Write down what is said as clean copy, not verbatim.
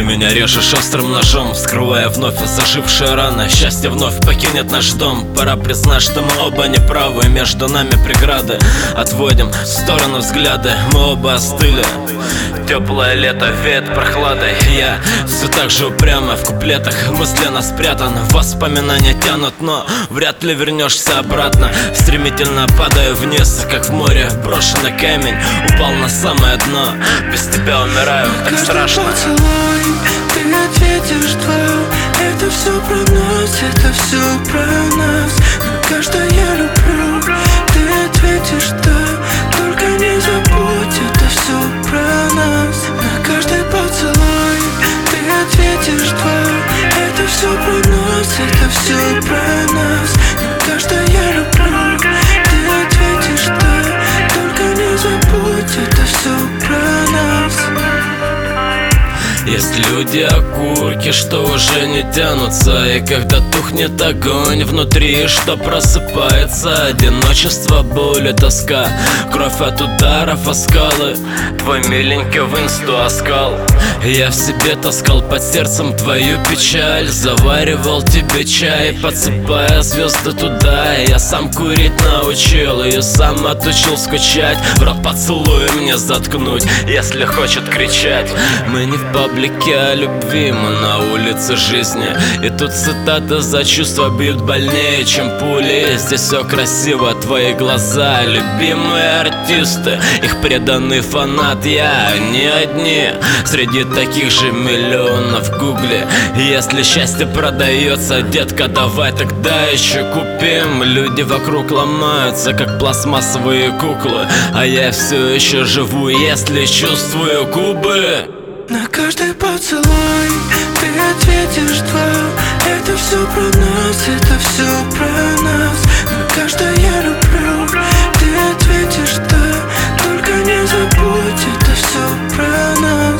меня режешь острым ножом, вскрывая вновь зажившие раны. Счастье вновь покинет наш дом. Пора признать, что мы оба неправы. Между нами преграды. Отводим в сторону взгляды. Мы оба остыли. Теплое лето веет прохладой. Я все так же упрямо в куплетах мысленно спрятан. Воспоминания тянут, но вряд ли вернешься обратно. Стремительно падаю вниз, как в море брошенный камень. Упал на самое дно. Без тебя умираю, так страшно. Поцелуй, ты ответишь два. Это все про нас, это все про нас. На каждое я люблю, ты ответишь да. Только не забудь, это все про нас. На каждый поцелуй, ты ответишь два. Это все про нас, это все про нас. На каждое я люблю, ты ответишь да. Только не забудь, это все про нас. Есть люди, окурки, что уже не тянутся. И когда тухнет огонь внутри, что просыпается одиночество, боль и тоска. Кровь от ударов о скалы. Твой миленький в инсту оскал. Я в себе таскал под сердцем твою печаль. Заваривал тебе чай, подсыпая звезды туда. Я сам курить научил и сам отучил скучать. В рот поцелуй мне заткнуть, если хочет кричать. Мы не в паблике о любви, мы на улице жизни. И тут цитаты за чувства бьют больнее, чем пули. Здесь все красиво, твои глаза, любимые артисты, их преданный фанат. Я, не одни, среди таких же миллионов в гугле. Если счастье продается, детка, давай тогда еще купим. Люди вокруг ломаются, как пластмассовые куклы, а я все еще живу, если чувствую губы. На каждый поцелуй ты ответишь два. Это все про нас, это все про нас. На каждое я люблю, ты ответишь да. Только не забудь, это все про нас.